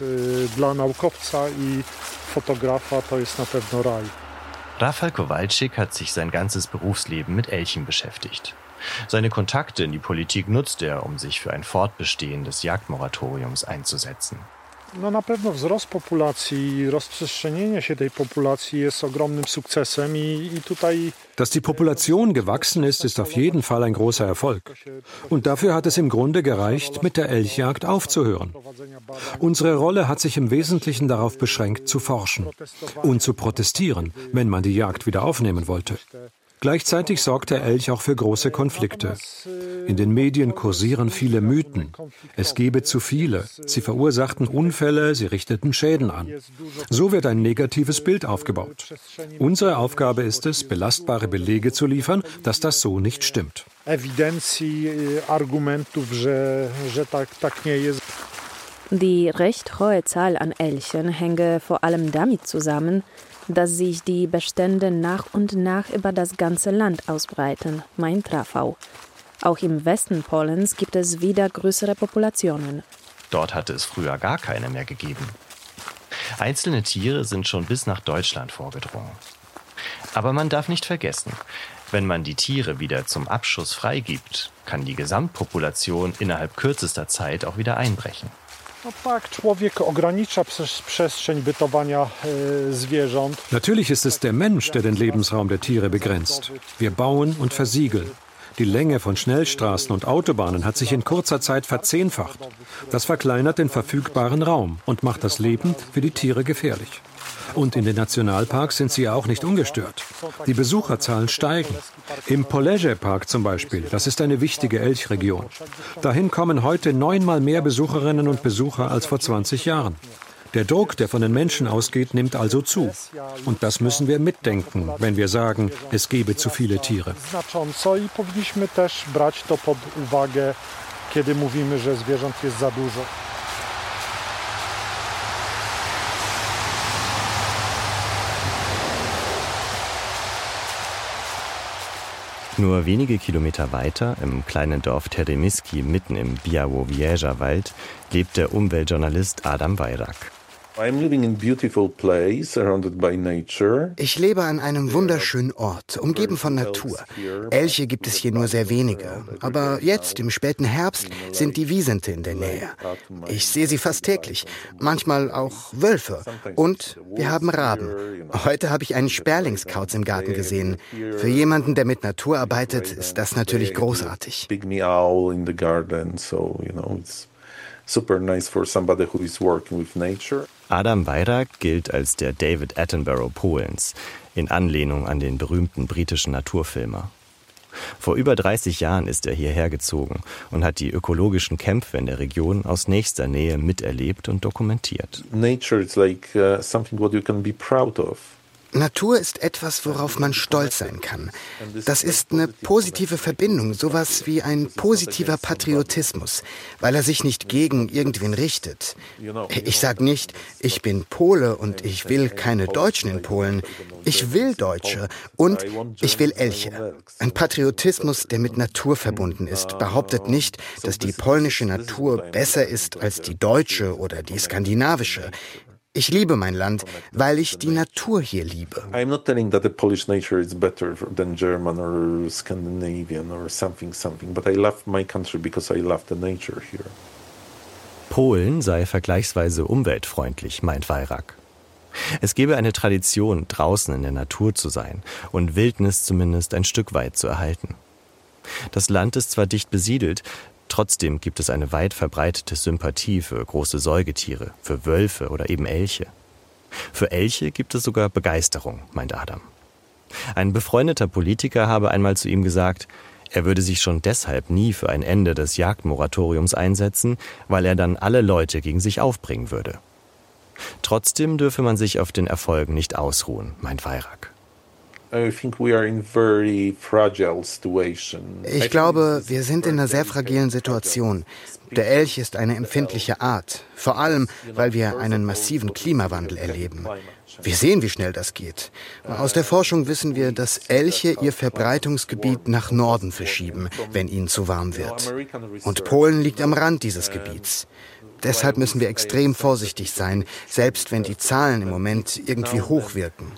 Dla naukowca i fotografa to jest na pewno raj. Rafał Kowalczyk hat sich sein ganzes Berufsleben mit Elchen beschäftigt. Seine Kontakte in die Politik nutzt er, um sich für ein Fortbestehen des Jagdmoratoriums einzusetzen. No na pewno wzrost populacji, rozprzestrzenienie się tej populacji jest ogromnym sukcesem i, i tutaj... Dass die Population gewachsen ist, ist auf jeden Fall ein großer Erfolg. Und dafür hat es im Grunde gereicht, mit der Elchjagd aufzuhören. Unsere Rolle hat sich im Wesentlichen darauf beschränkt, zu forschen und zu protestieren, wenn man die Jagd wieder aufnehmen wollte. Gleichzeitig sorgt der Elch auch für große Konflikte. In den Medien kursieren viele Mythen. Es gebe zu viele. Sie verursachten Unfälle, sie richteten Schäden an. So wird ein negatives Bild aufgebaut. Unsere Aufgabe ist es, belastbare Belege zu liefern, dass das so nicht stimmt. Ewidencji, argumentów, że, że tak, tak nie jest. Die recht hohe Zahl an Elchen hänge vor allem damit zusammen, dass sich die Bestände nach und nach über das ganze Land ausbreiten, meint Rafał. Auch im Westen Polens gibt es wieder größere Populationen. Dort hatte es früher gar keine mehr gegeben. Einzelne Tiere sind schon bis nach Deutschland vorgedrungen. Aber man darf nicht vergessen, wenn man die Tiere wieder zum Abschuss freigibt, kann die Gesamtpopulation innerhalb kürzester Zeit auch wieder einbrechen. No tak, człowiek ogranicza przestrzeń bytowania zwierząt. Natürlich ist es der Mensch, der den Lebensraum der Tiere begrenzt. Wir bauen und versiegeln. Die Länge von Schnellstraßen und Autobahnen hat sich in kurzer Zeit verzehnfacht. Das verkleinert den verfügbaren Raum und macht das Leben für die Tiere gefährlich. Und in den Nationalparks sind sie ja auch nicht ungestört. Die Besucherzahlen steigen. Im Poleže-Park zum Beispiel, das ist eine wichtige Elchregion. Dahin kommen heute neunmal mehr Besucherinnen und Besucher als vor zwanzig Jahren. Der Druck, der von den Menschen ausgeht, nimmt also zu. Und das müssen wir mitdenken, wenn wir sagen, es gebe zu viele Tiere. I powinniśmy też brać to pod uwagę, kiedy mówimy, że zwierząt jest za dużo. Nur wenige Kilometer weiter, im kleinen Dorf Teremiski, mitten im Białowieża-Wald, lebt der Umweltjournalist Adam Wajrak. Ich lebe an einem wunderschönen Ort, umgeben von Natur. Elche gibt es hier nur sehr wenige. Aber jetzt, im späten Herbst, sind die Wiesente in der Nähe. Ich sehe sie fast täglich. Manchmal auch Wölfe. Und wir haben Raben. Heute habe ich einen Sperlingskauz im Garten gesehen. Für jemanden, der mit Natur arbeitet, ist das natürlich großartig. Super nice for somebody who is working with nature. Adam Wajrak gilt als der David Attenborough Polens, in Anlehnung an den berühmten britischen Naturfilmer. Vor über dreißig Jahren ist er hierher gezogen und hat die ökologischen Kämpfe in der Region aus nächster Nähe miterlebt und dokumentiert. Nature is like uh, something what you can be proud of. Natur ist etwas, worauf man stolz sein kann. Das ist eine positive Verbindung, sowas wie ein positiver Patriotismus, weil er sich nicht gegen irgendwen richtet. Ich sage nicht, ich bin Pole und ich will keine Deutschen in Polen. Ich will Deutsche und ich will Elche. Ein Patriotismus, der mit Natur verbunden ist, behauptet nicht, dass die polnische Natur besser ist als die deutsche oder die skandinavische. Ich liebe mein Land, weil ich die Natur hier liebe. I'm not telling that the Polish nature is better than German or Scandinavian or something something, but I love my country because I love the nature here. Polen sei vergleichsweise umweltfreundlich, meint Wajrak. Es gebe eine Tradition, draußen in der Natur zu sein und Wildnis zumindest ein Stück weit zu erhalten. Das Land ist zwar dicht besiedelt, trotzdem gibt es eine weit verbreitete Sympathie für große Säugetiere, für Wölfe oder eben Elche. Für Elche gibt es sogar Begeisterung, meint Adam. Ein befreundeter Politiker habe einmal zu ihm gesagt, er würde sich schon deshalb nie für ein Ende des Jagdmoratoriums einsetzen, weil er dann alle Leute gegen sich aufbringen würde. Trotzdem dürfe man sich auf den Erfolgen nicht ausruhen, meint Wajrak. Ich glaube, wir sind in einer sehr fragilen Situation. Der Elch ist eine empfindliche Art, vor allem, weil wir einen massiven Klimawandel erleben. Wir sehen, wie schnell das geht. Aus der Forschung wissen wir, dass Elche ihr Verbreitungsgebiet nach Norden verschieben, wenn ihnen zu warm wird. Und Polen liegt am Rand dieses Gebiets. Deshalb müssen wir extrem vorsichtig sein, selbst wenn die Zahlen im Moment irgendwie hoch wirken.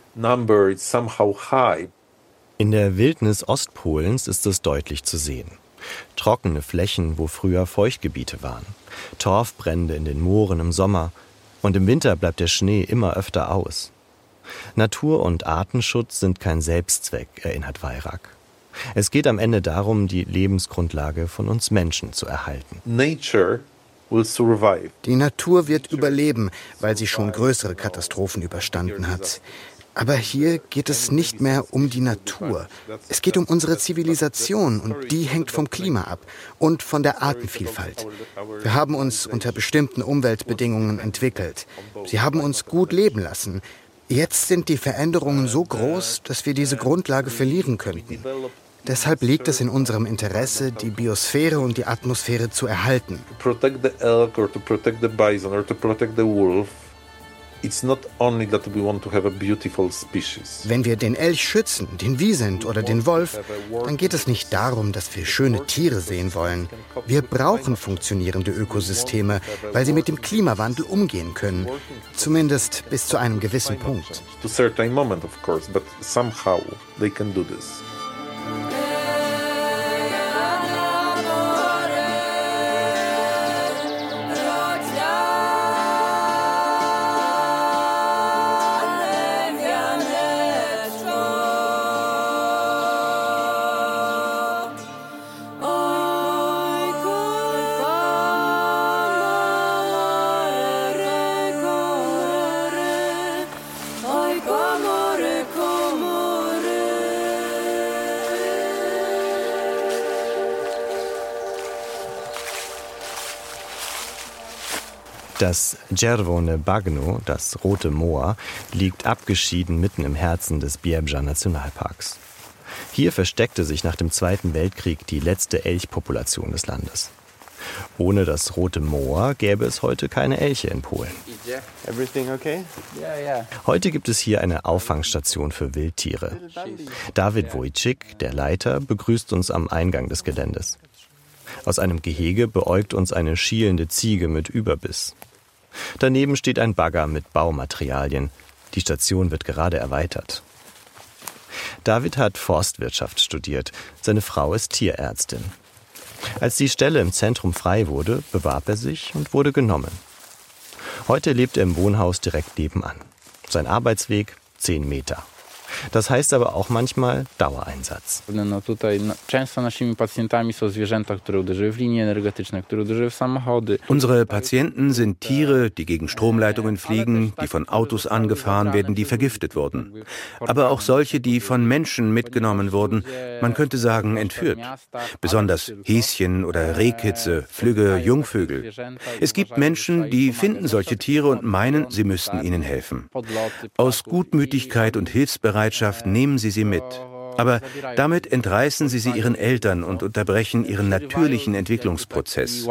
In der Wildnis Ostpolens ist es deutlich zu sehen. Trockene Flächen, wo früher Feuchtgebiete waren. Torfbrände in den Mooren im Sommer. Und im Winter bleibt der Schnee immer öfter aus. Natur- und Artenschutz sind kein Selbstzweck, erinnert Wajrak. Es geht am Ende darum, die Lebensgrundlage von uns Menschen zu erhalten. Nature will survive. Die Natur wird überleben, weil sie schon größere Katastrophen überstanden hat. Aber hier geht es nicht mehr um die Natur. Es geht um unsere Zivilisation und die hängt vom Klima ab und von der Artenvielfalt. Wir haben uns unter bestimmten Umweltbedingungen entwickelt. Sie haben uns gut leben lassen. Jetzt sind die Veränderungen so groß, dass wir diese Grundlage verlieren könnten. Deshalb liegt es in unserem Interesse, die Biosphäre und die Atmosphäre zu erhalten. To protect the elk or to protect the bison or to protect the wolf, it's not only that we want to have a beautiful species. Wenn wir den Elch schützen, den Wiesent oder den Wolf, dann geht es nicht darum, dass wir schöne Tiere sehen wollen. Wir brauchen funktionierende Ökosysteme, weil sie mit dem Klimawandel umgehen können. Zumindest bis zu einem gewissen Punkt. To a certain moment, of course, but somehow they can do this. Das Czerwone Bagno, das Rote Moor, liegt abgeschieden mitten im Herzen des Biebrzza Nationalparks. Hier versteckte sich nach dem Zweiten Weltkrieg die letzte Elchpopulation des Landes. Ohne das Rote Moor gäbe es heute keine Elche in Polen. Heute gibt es hier eine Auffangstation für Wildtiere. David Wojcik, der Leiter, begrüßt uns am Eingang des Geländes. Aus einem Gehege beäugt uns eine schielende Ziege mit Überbiss. Daneben steht ein Bagger mit Baumaterialien. Die Station wird gerade erweitert. David hat Forstwirtschaft studiert. Seine Frau ist Tierärztin. Als die Stelle im Zentrum frei wurde, bewarb er sich und wurde genommen. Heute lebt er im Wohnhaus direkt nebenan. Sein Arbeitsweg zehn Meter. Das heißt aber auch manchmal Dauereinsatz. Unsere Patienten sind Tiere, die gegen Stromleitungen fliegen, die von Autos angefahren werden, die vergiftet wurden. Aber auch solche, die von Menschen mitgenommen wurden, man könnte sagen entführt. Besonders Häschen oder Rehkitze, Flügge, Jungvögel. Es gibt Menschen, die finden solche Tiere und meinen, sie müssten ihnen helfen. Aus Gutmütigkeit und Hilfsbereitschaft nehmen sie sie mit. Aber damit entreißen sie sie ihren Eltern und unterbrechen ihren natürlichen Entwicklungsprozess.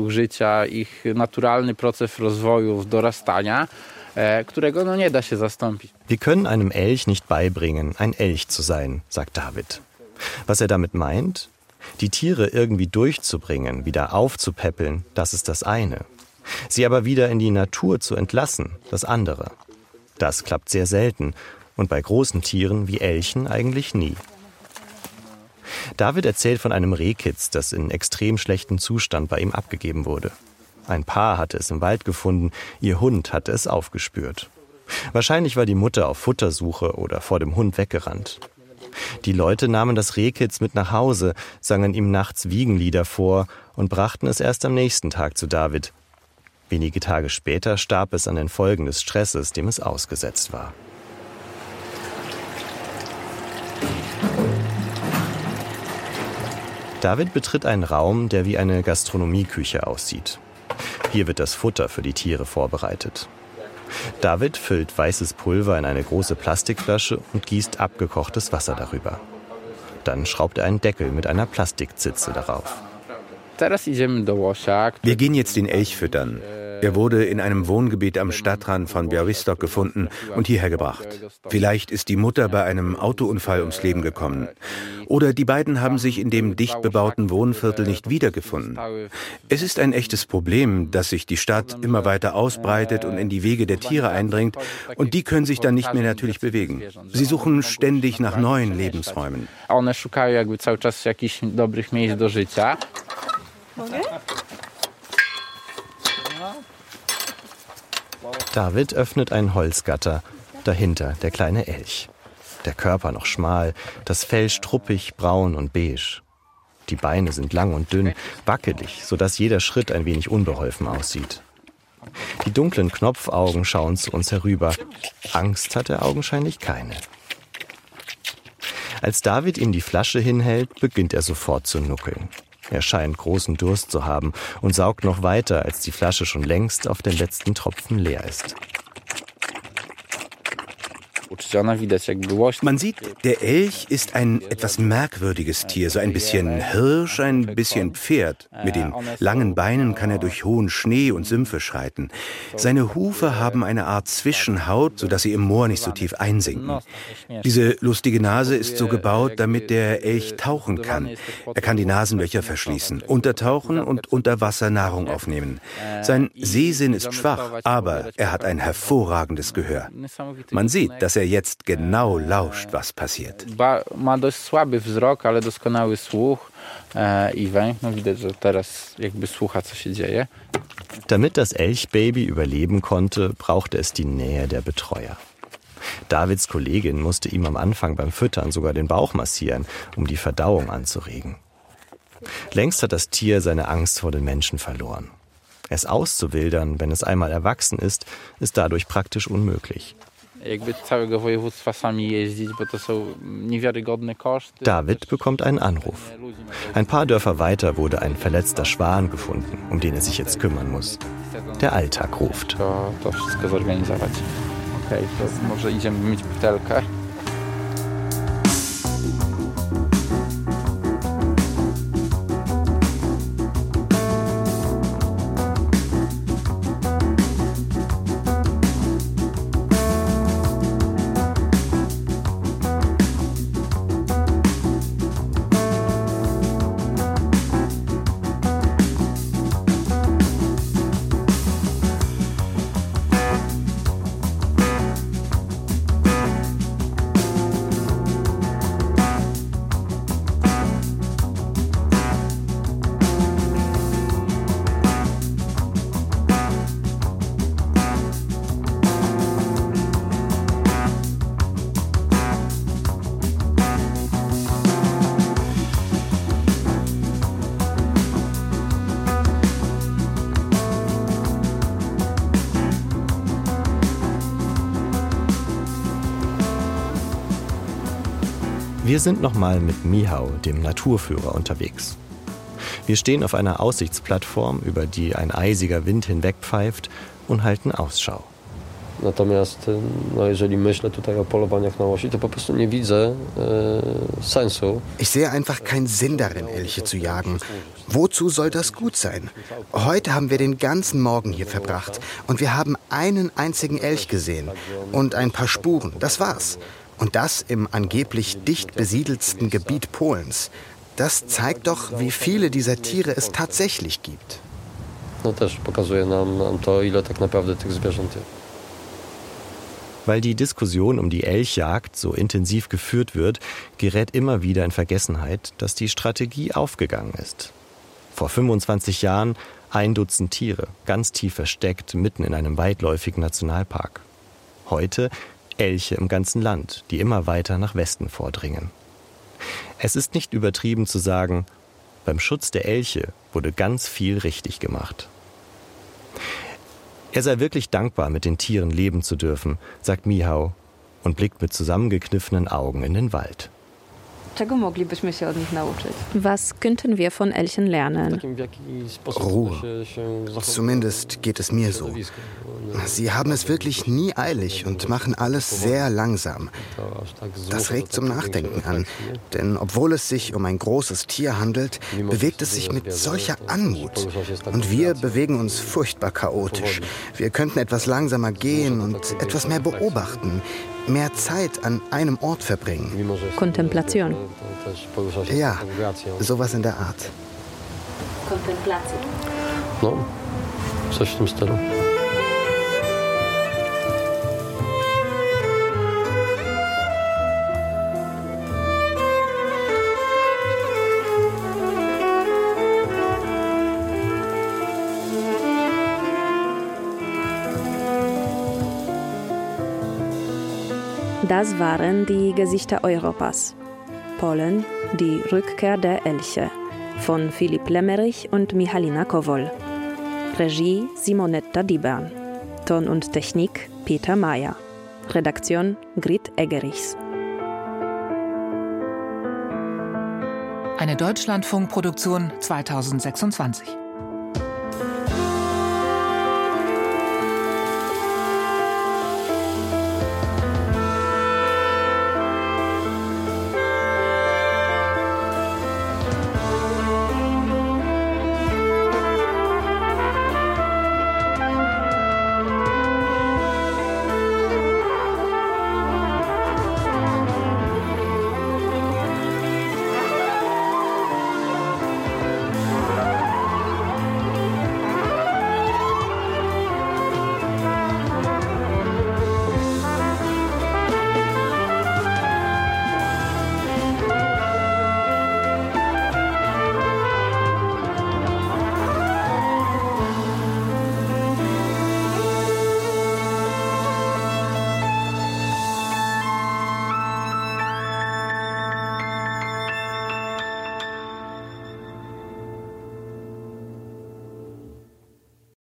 Wir können einem Elch nicht beibringen, ein Elch zu sein, sagt David. Was er damit meint? Die Tiere irgendwie durchzubringen, wieder aufzupäppeln, das ist das eine. Sie aber wieder in die Natur zu entlassen, das andere. Das klappt sehr selten und bei großen Tieren wie Elchen eigentlich nie. David erzählt von einem Rehkitz, das in extrem schlechtem Zustand bei ihm abgegeben wurde. Ein Paar hatte es im Wald gefunden, ihr Hund hatte es aufgespürt. Wahrscheinlich war die Mutter auf Futtersuche oder vor dem Hund weggerannt. Die Leute nahmen das Rehkitz mit nach Hause, sangen ihm nachts Wiegenlieder vor und brachten es erst am nächsten Tag zu David. Wenige Tage später starb es an den Folgen des Stresses, dem es ausgesetzt war. David betritt einen Raum, der wie eine Gastronomieküche aussieht. Hier wird das Futter für die Tiere vorbereitet. David füllt weißes Pulver in eine große Plastikflasche und gießt abgekochtes Wasser darüber. Dann schraubt er einen Deckel mit einer Plastikzitze darauf. Wir gehen jetzt den Elch füttern. Er wurde in einem Wohngebiet am Stadtrand von Białystok gefunden und hierher gebracht. Vielleicht ist die Mutter bei einem Autounfall ums Leben gekommen. Oder die beiden haben sich in dem dicht bebauten Wohnviertel nicht wiedergefunden. Es ist ein echtes Problem, dass sich die Stadt immer weiter ausbreitet und in die Wege der Tiere eindringt und die können sich dann nicht mehr natürlich bewegen. Sie suchen ständig nach neuen Lebensräumen. David öffnet ein Holzgatter, dahinter der kleine Elch. Der Körper noch schmal, das Fell struppig, braun und beige. Die Beine sind lang und dünn, wackelig, sodass jeder Schritt ein wenig unbeholfen aussieht. Die dunklen Knopfaugen schauen zu uns herüber. Angst hat er augenscheinlich keine. Als David ihm die Flasche hinhält, beginnt er sofort zu nuckeln. Er scheint großen Durst zu haben und saugt noch weiter, als die Flasche schon längst auf den letzten Tropfen leer ist. Man sieht, der Elch ist ein etwas merkwürdiges Tier, so ein bisschen Hirsch, ein bisschen Pferd. Mit den langen Beinen kann er durch hohen Schnee und Sümpfe schreiten. Seine Hufe haben eine Art Zwischenhaut, sodass sie im Moor nicht so tief einsinken. Diese lustige Nase ist so gebaut, damit der Elch tauchen kann. Er kann die Nasenlöcher verschließen, untertauchen und unter Wasser Nahrung aufnehmen. Sein Sehsinn ist schwach, aber er hat ein hervorragendes Gehör. Man sieht, dass er jetzt genau lauscht, was passiert. Damit das Elchbaby überleben konnte, brauchte es die Nähe der Betreuer. Davids Kollegin musste ihm am Anfang beim Füttern sogar den Bauch massieren, um die Verdauung anzuregen. Längst hat das Tier seine Angst vor den Menschen verloren. Es auszuwildern, wenn es einmal erwachsen ist, ist dadurch praktisch unmöglich. David bekommt einen Anruf. Ein paar Dörfer weiter wurde ein verletzter Schwan gefunden, um den er sich jetzt kümmern muss. Der Alltag ruft. Okay, to może idziemy myć butelkę. Wir sind nochmal mit Michał, dem Naturführer, unterwegs. Wir stehen auf einer Aussichtsplattform, über die ein eisiger Wind hinwegpfeift, und halten Ausschau. Natomiast no, jeżeli myślę tutaj o polowaniach na łosi, to po prostu nie widzę e, sensu. Ich sehe einfach keinen Sinn darin, Elche zu jagen. Wozu soll das gut sein? Heute haben wir den ganzen Morgen hier verbracht und wir haben einen einzigen Elch gesehen und ein paar Spuren, das war's. Und das im angeblich dicht besiedelsten Gebiet Polens. Das zeigt doch, wie viele dieser Tiere es tatsächlich gibt. No też pokazuje nam, nam to, ile tak naprawdę tych zwierząt jest. Weil die Diskussion um die Elchjagd so intensiv geführt wird, gerät immer wieder in Vergessenheit, dass die Strategie aufgegangen ist. Vor fünfundzwanzig Jahren ein Dutzend Tiere, ganz tief versteckt, mitten in einem weitläufigen Nationalpark. Heute Elche im ganzen Land, die immer weiter nach Westen vordringen. Es ist nicht übertrieben zu sagen, beim Schutz der Elche wurde ganz viel richtig gemacht. Er sei wirklich dankbar, mit den Tieren leben zu dürfen, sagt Michał und blickt mit zusammengekniffenen Augen in den Wald. Was könnten wir von Elchen lernen? Ruhe. Zumindest geht es mir so. Sie haben es wirklich nie eilig und machen alles sehr langsam. Das regt zum Nachdenken an, denn obwohl es sich um ein großes Tier handelt, bewegt es sich mit solcher Anmut. Und wir bewegen uns furchtbar chaotisch. Wir könnten etwas langsamer gehen und etwas mehr beobachten, mehr Zeit an einem Ort verbringen. Kontemplation. Ja, sowas in der Art. Kontemplacja. No, coś w tym stylu. Das waren die Gesichter Europas. Polen, die Rückkehr der Elche von Philipp Lemmerich und Michalina Kowol. Regie Simonetta Dibern. Ton und Technik Peter Mayer. Redaktion Grit Eggerichs. Eine Deutschlandfunk-Produktion zweitausendsechsundzwanzig.